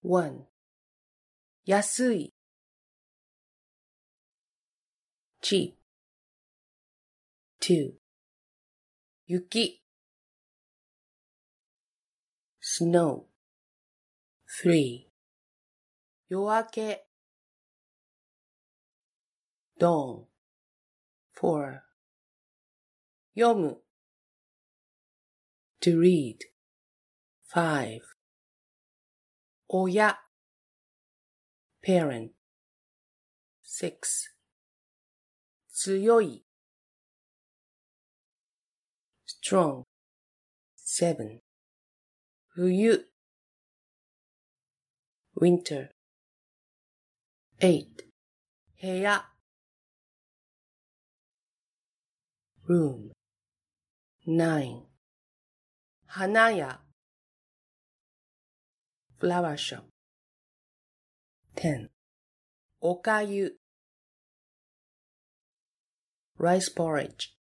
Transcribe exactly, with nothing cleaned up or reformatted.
one. 安い cheap. two. 雪 snow. three. 夜明け dawn. four. 読む to read. five. 親 parent. six. 強い strong. seven. 冬 winter. eight. 部屋 room. nine. 花屋 flower shop. ten. おかゆ rice porridge.